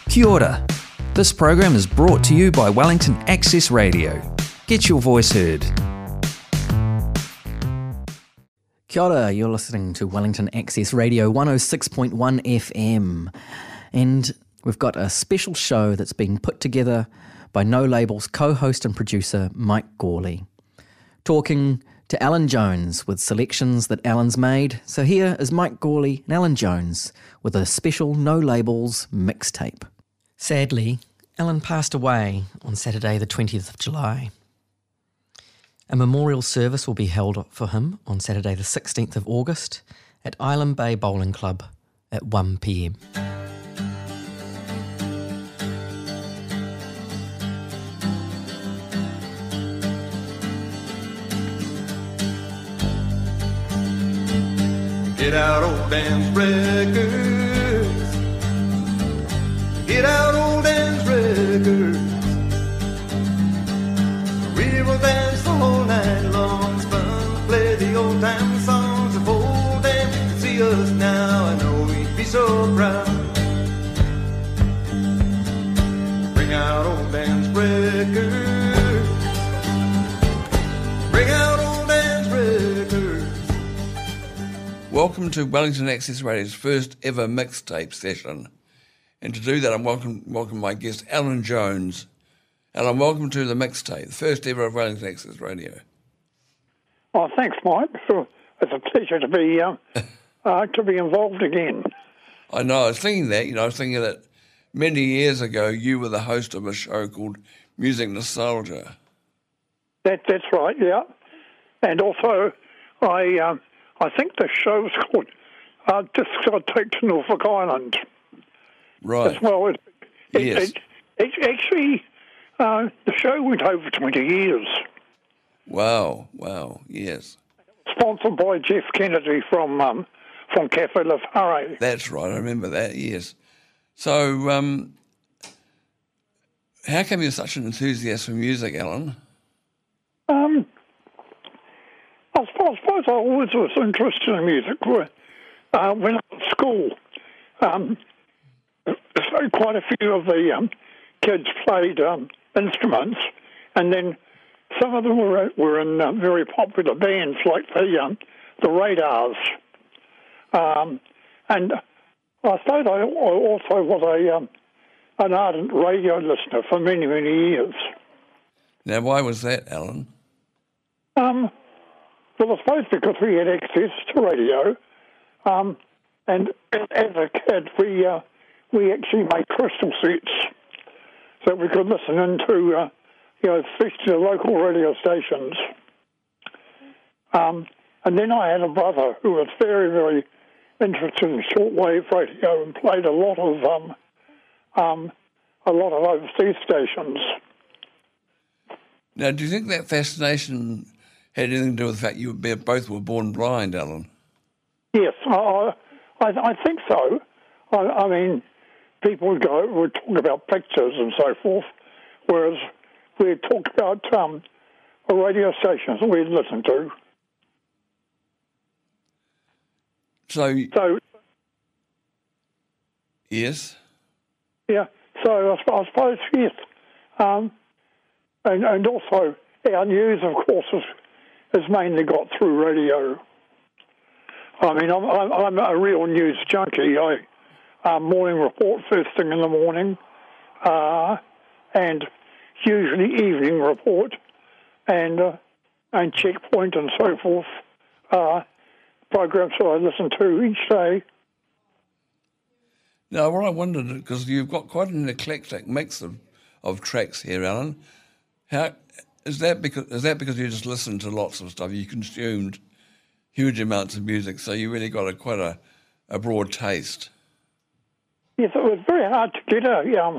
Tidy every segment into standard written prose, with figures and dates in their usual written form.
Kia ora. This program is brought to you by Wellington Access Radio. Get your voice heard. Kia ora, you're listening to Wellington Access Radio 106.1 FM. And we've got a special show that's been put together by No Label's co-host and producer Mike Gawley, talking to Alan Jones with selections that Alan's made. So here is Mike Gawley and Alan Jones with a special No Labels mixtape. Sadly, Alan passed away on Saturday the 20th of July. A memorial service will be held for him on Saturday the 16th of August at Island Bay Bowling Club at 1 p.m. Get out old dance records. Get out old dance records. We will dance all night long. It's fun to play the old time songs of old, and you can see us now. I know we'd be so proud. Bring out old dance records. Bring out old dance records. Welcome to Wellington Access Radio's first ever mixtape session. And to do that, I'm welcome my guest, Alan Jones. Alan, welcome to the mixtape, the first ever of Wellington Access Radio. Oh, thanks, Mike. It's a pleasure to be involved again. I know, I was thinking that many years ago you were the host of a show called Music Nostalgia. That's right, yeah. And also, I think the show's called Discs I Take to Norfolk Island. Right. As well. Yes. Actually, the show went over 20 years. Wow, yes. Sponsored by Jeff Kennedy from Cafe La Fare. That's right, I remember that, yes. So, how come you're such an enthusiast for music, Alan? I suppose I always was interested in music. When I was at school, so quite a few of the kids played instruments, and then some of them were in very popular bands like the Radars. And I suppose I also was an ardent radio listener for many, many years. Now, why was that, Alan? Well, I suppose because we had access to radio, and as a kid, we actually made crystal sets so we could listen into, especially the local radio stations. And then I had a brother who was very, very interested in shortwave radio and played a lot of overseas stations. Now, do you think that fascination had anything to do with the fact you both were born blind, Alan? Yes, I think so. I mean, people would talk about pictures and so forth, whereas we'd talk about the radio stations that we'd listen to. So yes? Yeah, so I suppose, yes. And also, our news, of course, is mainly got through radio. I mean, I'm a real news junkie. Morning report first thing in the morning, and usually evening report, and checkpoint and so forth. Programs that I listen to each day. Now, what I wondered, because you've got quite an eclectic mix of tracks here, Alan. How is that because you just listened to lots of stuff? You consumed huge amounts of music, so you really got quite a broad taste. Yes, it was very hard to get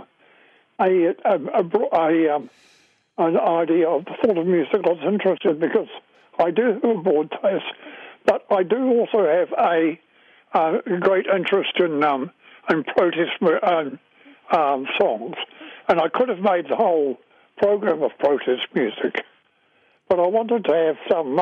an idea of the sort of music I was interested in, because I do have a broad taste, but I do also have a great interest in protest songs, and I could have made the whole program of protest music, but I wanted to have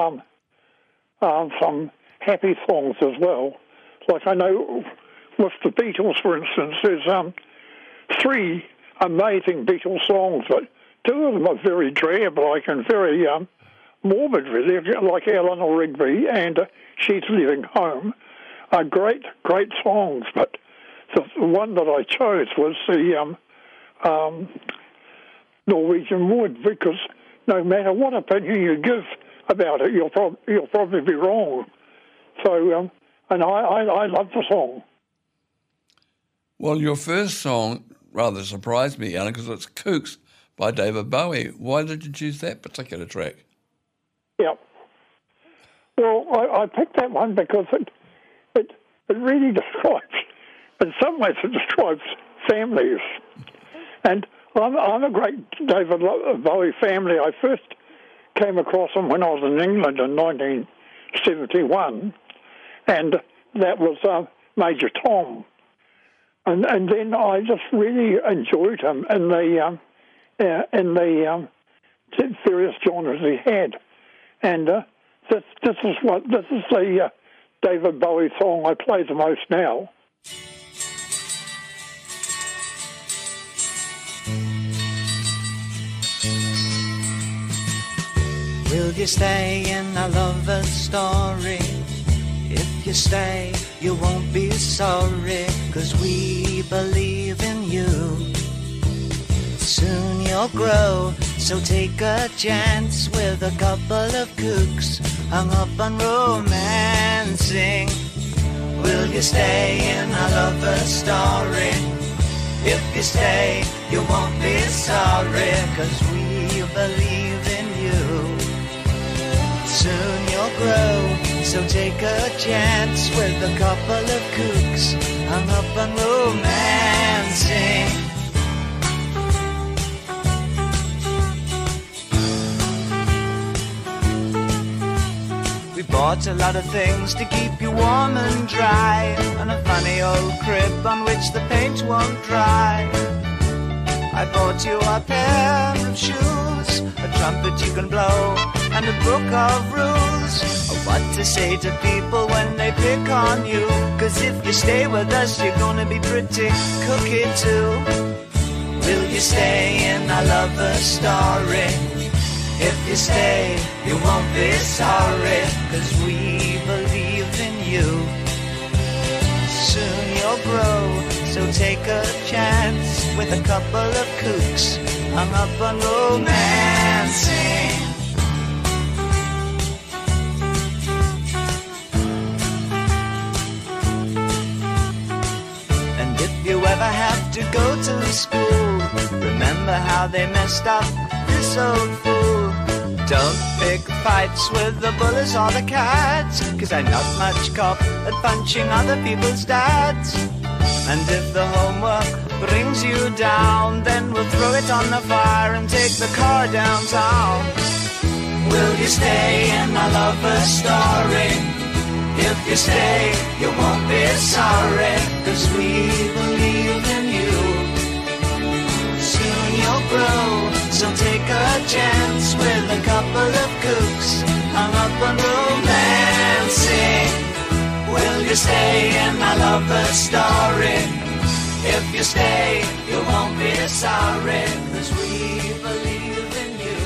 some happy songs as well. Like I know with the Beatles, for instance, three amazing Beatles songs, but two of them are very drab-like and very morbid, really, like Eleanor Rigby and She's Leaving Home. Are great songs, but the one that I chose was the Norwegian Wood, because no matter what opinion you give about it, you'll probably be wrong. So, and I love the song. Well, your first song rather surprised me, Alan, because it's Kooks by David Bowie. Why did you choose that particular track? Yeah. Well, I picked that one because it really describes, in some ways it describes families. And I'm a great David Bowie family. I first came across him when I was in England in 1971, and that was Major Tom. And then I just really enjoyed him in the various genres he had. And this is the David Bowie song I play the most now. Will you stay in a lover's story? If you stay, you won't be sorry, 'cause we believe in you. Soon you'll grow, so take a chance with a couple of kooks hung up on romancing. Will you stay in a lover's story? If you stay, you won't be sorry, 'cause we believe in you. Soon you'll grow, so take a chance with a couple of kooks hung up on romancing. We bought a lot of things to keep you warm and dry, and a funny old crib on which the paint won't dry. I bought you a pair of shoes, a trumpet you can blow, and a book of rules of what to say to people when they pick on you. 'Cause if you stay with us, you're gonna be pretty cookie too. Will you stay in a lover's story? If you stay, you won't be sorry, 'cause we believe in you. Soon you'll grow, so take a chance with a couple of kooks hung up on romancing. And if you ever have to go to school, remember how they messed up this old fool. Don't pick fights with the bullies or the cats, 'cause I'm not much cop at punching other people's dads. And if the homework brings you down, then we'll throw it on the fire and take the car downtown. Will you stay in a lover's story? If you stay, you won't be sorry, 'cause we believe in you. Soon you'll grow, so take a chance with a couple of kooks hung up on romancing. Will you stay in a lover's story? If you stay, you won't be sorry, 'cause we believe in you.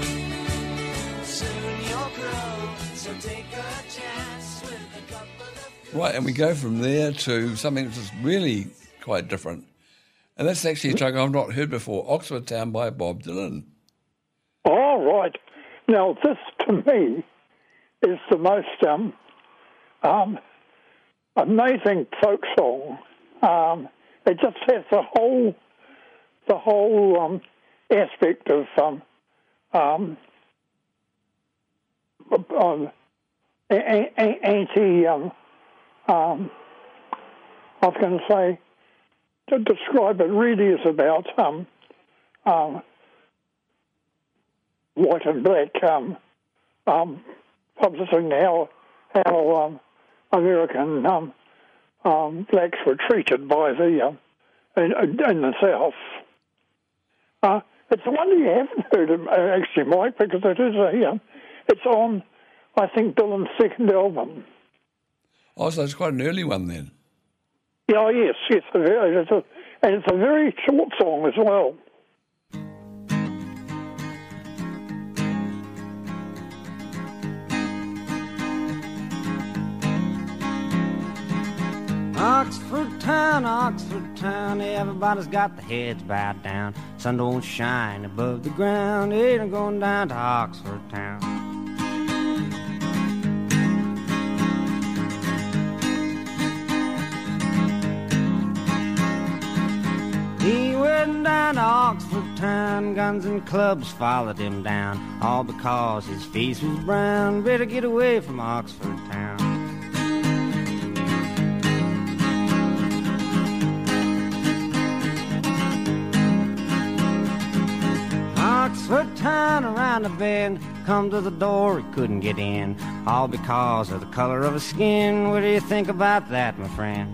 Soon you'll grow, so take a chance with a couple of kooks. Right, and we go from there to something that's really quite different. And that's actually a track I've not heard before, Oxford Town by Bob Dylan. All right. Now, this, to me, is the most amazing folk song. It just has the whole aspect of anti. I was going to say, to describe it, really is about white and black publishing how American blacks were treated by the in the South. It's a wonder you haven't heard it, actually, Mike, because it is it's on, I think, Dylan's second album. Oh, so it's quite an early one then. Yeah, yes, and And it's a very short song as well. Oxford town, everybody's got their heads bowed down. Sun don't shine above the ground, ain't I'm going down to Oxford town. He went down to Oxford town, guns and clubs followed him down, all because his face was brown. Better get away from Oxford town. Oxford town around the bend, come to the door, he couldn't get in, all because of the color of his skin. What do you think about that, my friend?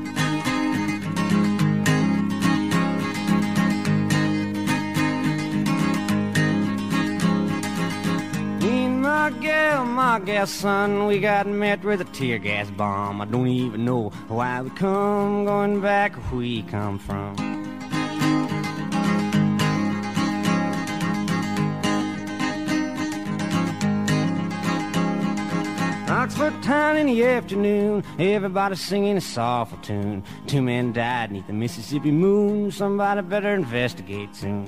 My gal, son, we got met with a tear gas bomb. I don't even know why we come, going back where we come from. Oxford town in the afternoon, everybody singing a soulful tune. 2 men died 'neath the Mississippi moon, somebody better investigate soon.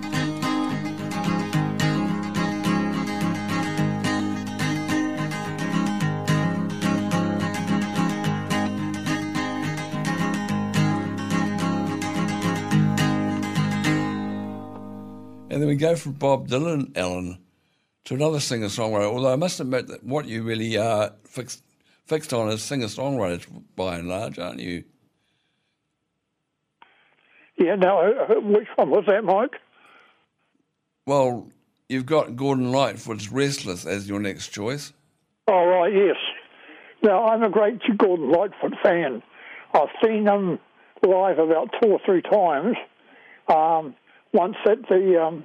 And then we go from Bob Dylan, Alan, to another singer-songwriter, although I must admit that what you really are fixed on is singer-songwriters by and large, aren't you? Yeah, no, which one was that, Mike? Well, you've got Gordon Lightfoot's Restless as your next choice. Oh, right, yes. Now, I'm a great Gordon Lightfoot fan. I've seen him live about 2 or 3 times. Once at the,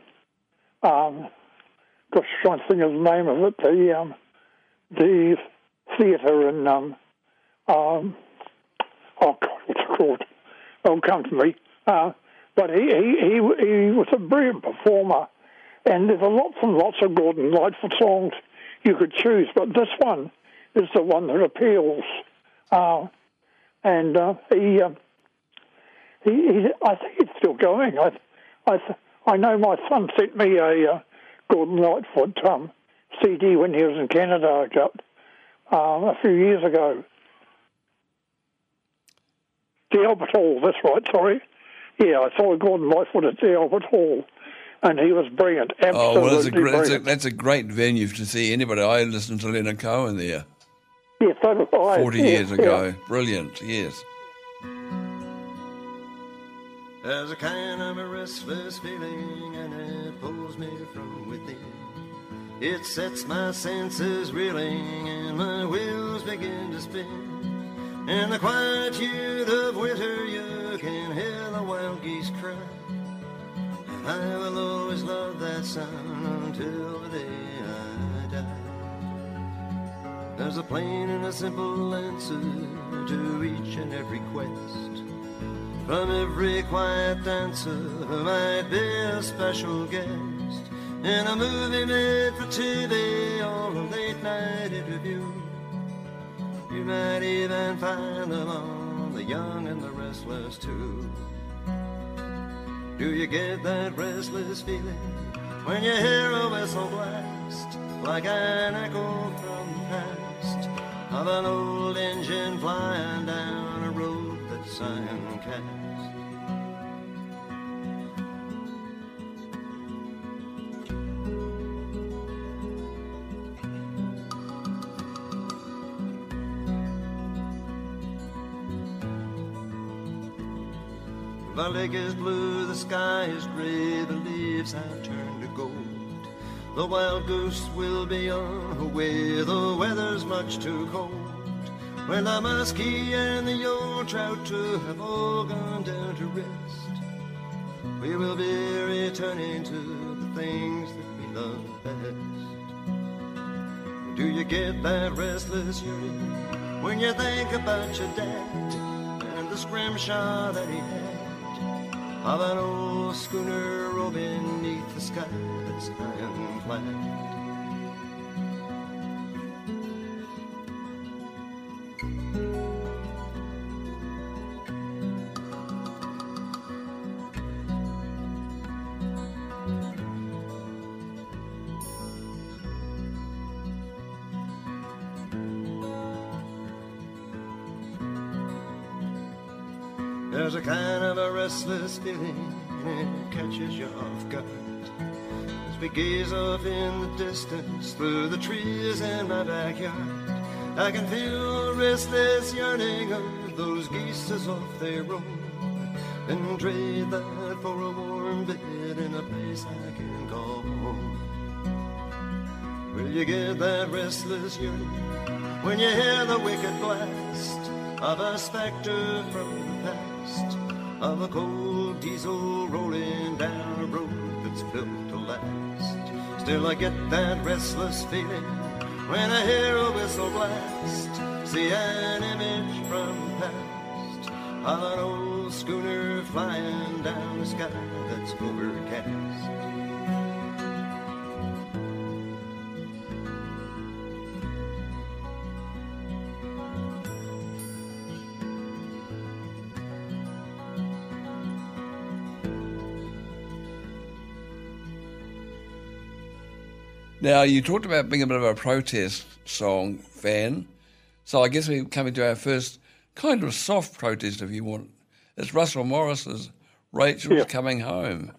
gosh, trying to think of the name of it, the theatre in, oh God, what's it called? It'll come to me. But he was a brilliant performer, and there's lots and lots of Gordon Lightfoot songs you could choose, but this one is the one that appeals. And he I think it's still going. I know my son sent me a Gordon Lightfoot CD when he was in Canada a few years ago. The Albert Hall, that's right, sorry. Yeah, I saw Gordon Lightfoot at the Albert Hall, and he was brilliant, absolutely brilliant. That's a great venue to see anybody. I listened to Leonard Cohen there. Yes, so did I. 40 years ago. Yeah. Brilliant, yes. There's a kind of a restless feeling, and it pulls me from within. It sets my senses reeling, and my wheels begin to spin. In the quietude of winter, you can hear the wild geese cry. And I will always love that sound until the day I die. There's a plain and a simple answer to each and every quest. From every quiet dancer who might be a special guest in a movie made for TV or a late-night interview. You might even find them on The Young and the Restless too. Do you get that restless feeling when you hear a whistle blast, like an echo from the past of an old engine flying down a road that's sign cast? The lake is blue, the sky is gray, the leaves have turned to gold. The wild goose will be on her way, the weather's much too cold. When the muskie and the old trout too have all gone down to rest, we will be returning to the things that we love best. Do you get that restless yearning when you think about your dad and the scrimshaw that he had? of an old schooner row beneath the sky that's ironclad. There's a kind of a restless feeling, and it catches you off guard as we gaze off in the distance through the trees in my backyard. I can feel restless yearning of those geese as off they roam, and trade that for a warm bed in a place I can call home. Will you get that restless yearning when you hear the wicked blast of a spectre from the past, of a cold diesel rolling down a road that's built to last? Still I get that restless feeling when I hear a whistle blast, see an image from the past of an old schooner flying down the sky that's overcast. Now, you talked about being a bit of a protest song fan, so I guess we're coming to our first kind of soft protest, if you want. It's Russell Morris's Rachel's Coming Home.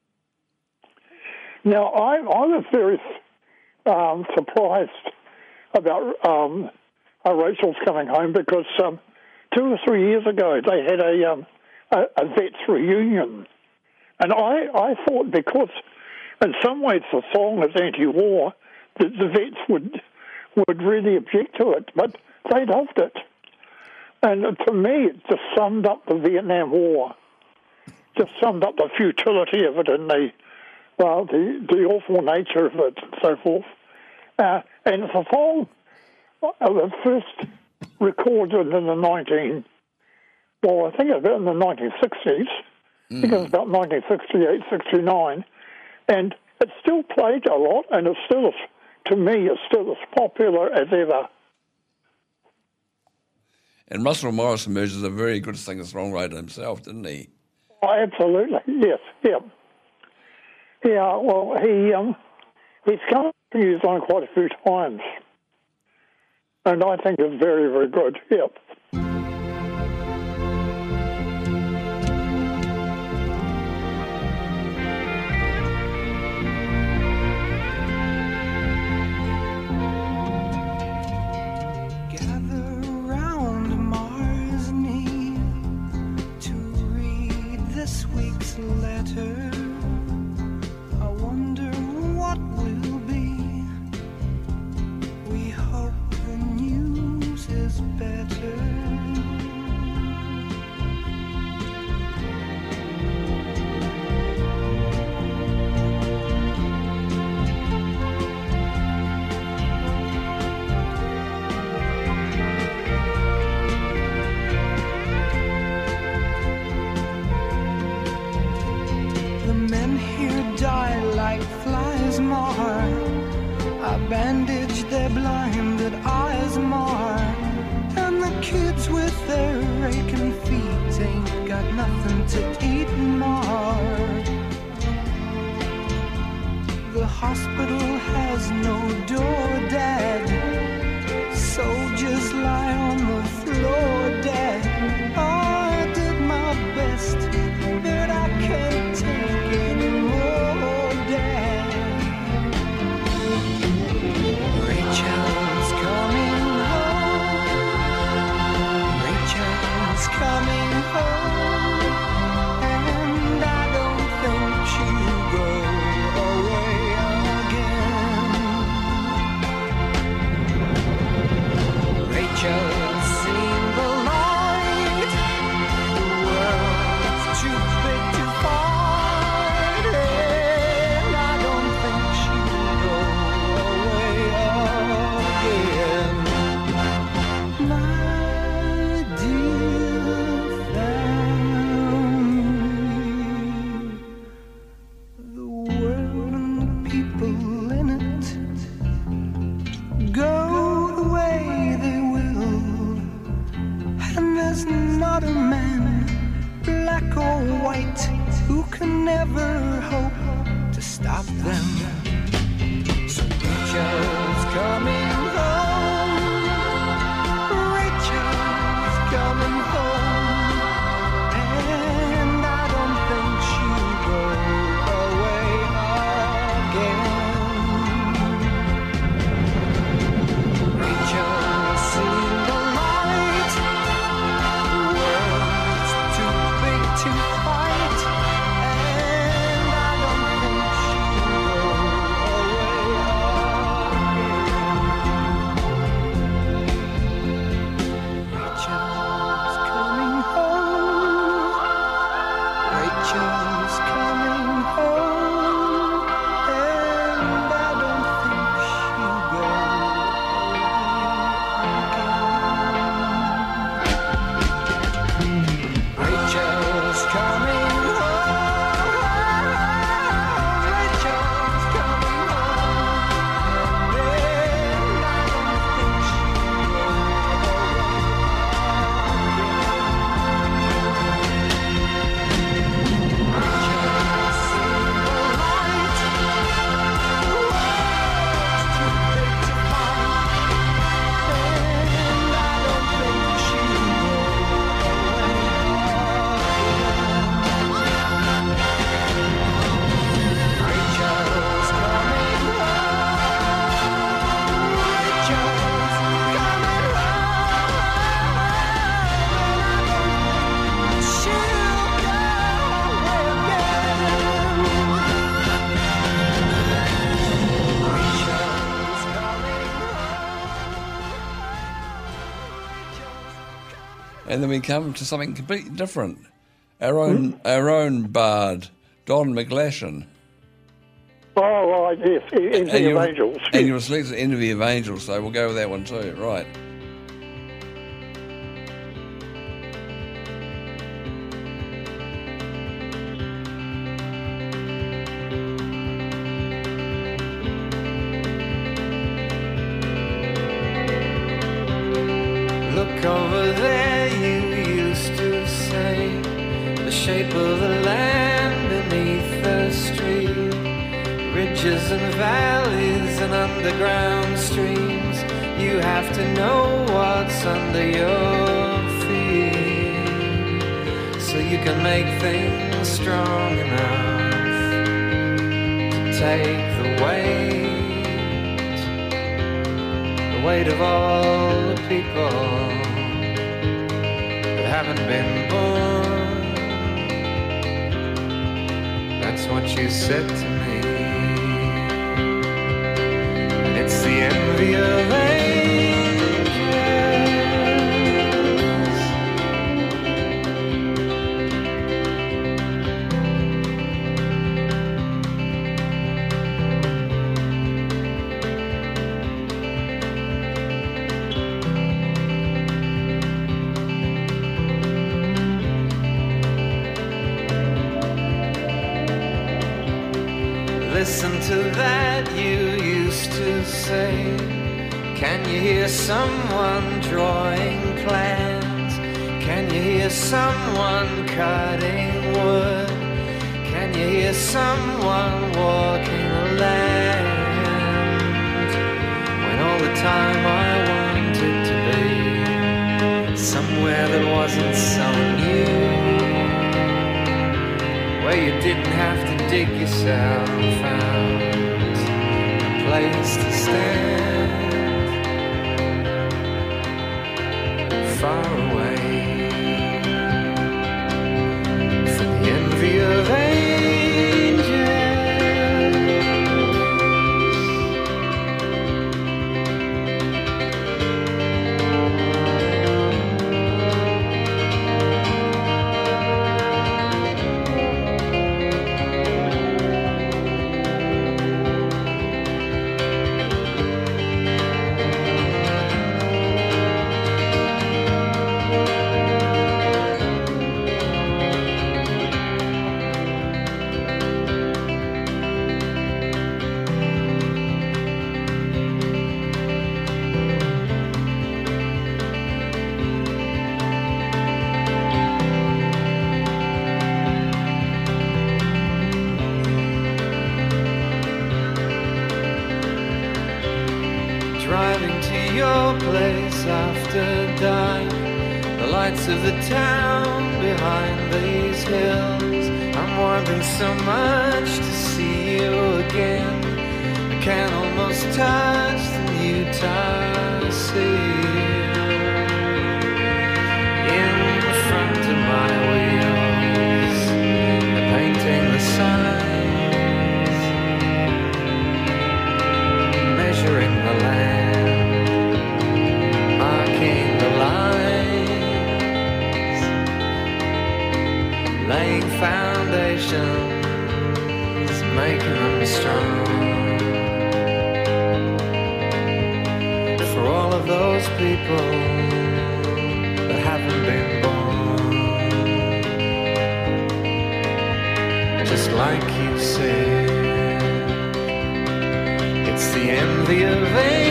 Now, I was very surprised about Rachel's Coming Home because 2 or 3 years ago they had a vets reunion, and I thought because in some ways the song is anti-war, that the vets would really object to it, but they loved it. And to me, it just summed up the Vietnam War, just summed up the futility of it and the awful nature of it and so forth. And it's a song that was first recorded in the 1960s. I think it was about 1968, 69. And it's still played a lot, and it's still, to me, it's still as popular as ever. And Russell Morris emerged as a very good singer-songwriter himself, didn't he? Oh, absolutely, yes, yeah. Yeah, well, he's come to New Zealand quite a few times, and I think it's very, very good, yeah. Letter, I wonder what will be. We hope the news is better. Bandage their blinded eyes more, and the kids with their aching feet ain't got nothing to eat more. The hospital has no door, Dad. Soldiers lie on the floor, Dad. Oh, I did my best, but I can't take anymore, Dad. Rachel's coming home. Rachel's coming home. not a man, black or white, who can never hope to stop them. So Rachel's coming home, Rachel's coming home, and I don't think she'll go away again. Rachel's seen the light, the world's too big to fight, and I don't think she'll go away again. Rachel's coming home, Rachel's coming home, and I don't think she'll go away again. Rachel's coming home, Rachel's coming home, and I don't think she'll go Rachel's seen the light, the world's too big to fight, and I don't think she'll go Rachel's coming home, Rachel's coming home, she'll go away again. Rachel's coming And then we come to something completely different. Our own bard, Don McGlashan. Oh, right, yes, Envy of Angels. And you were selected Envy of Angels, so we'll go with that one too, right. Look over there, you used to say, the shape of the land beneath the street, ridges and valleys and underground streams. You have to know what's under your feet, so you can make things strong enough to take the weight of all the people that haven't been born. That's what you said to me, and it's the envy of angels. Listen to that, you used to say. Can you hear someone drawing plans? Can you hear someone cutting wood? Can you hear someone walking the land? When all the time I wanted to be somewhere that wasn't so new, where you didn't have to dig yourself out a place to stand, far away from the envy of angels. your place after dark. The lights of the town behind these hills. I'm wanting so much to see you again. I can almost touch the Utah Sea. In front of my wheels, they're painting the signs, measuring the land, marking the lines, laying foundations, making them strong. For all of those people that haven't been born, just like you said, it's the envy of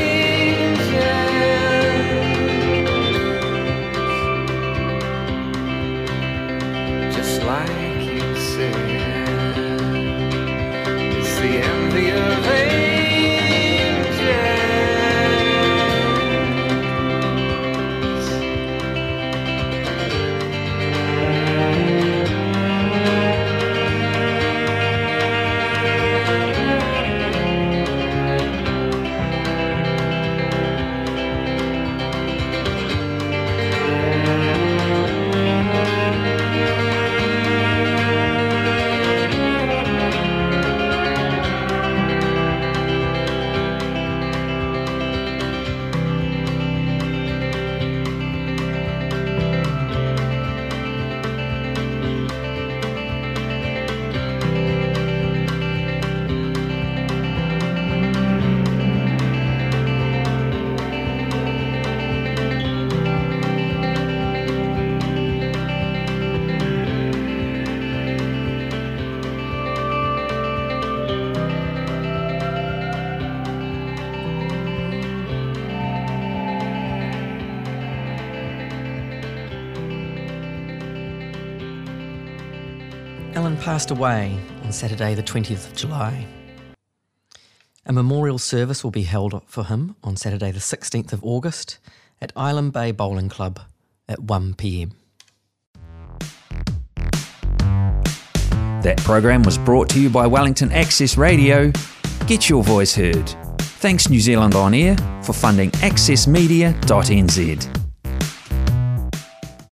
angels. Just like you said, it's the envy of angels. Alan passed away on Saturday the 20th of July. A memorial service will be held for him on Saturday the 16th of August at Island Bay Bowling Club at 1 p.m. That program was brought to you by Wellington Access Radio. Get your voice heard. Thanks New Zealand On Air for funding accessmedia.nz.